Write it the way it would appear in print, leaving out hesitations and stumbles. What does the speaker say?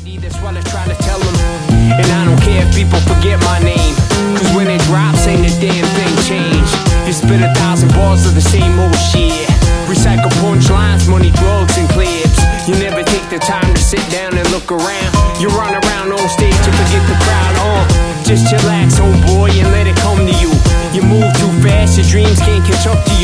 reality, that's what I try to tell them. And I don't care if people forget my name, cause when it drops, ain't a damn thing changed. You spit 1,000 bars of the same old shit, recycle punchlines, money, drugs, and clips. You never take the time to sit down and look around. You run around on stage to forget the crowd. Just chillax, old boy, and let it come to you. You move too fast, your dreams can't catch up to you.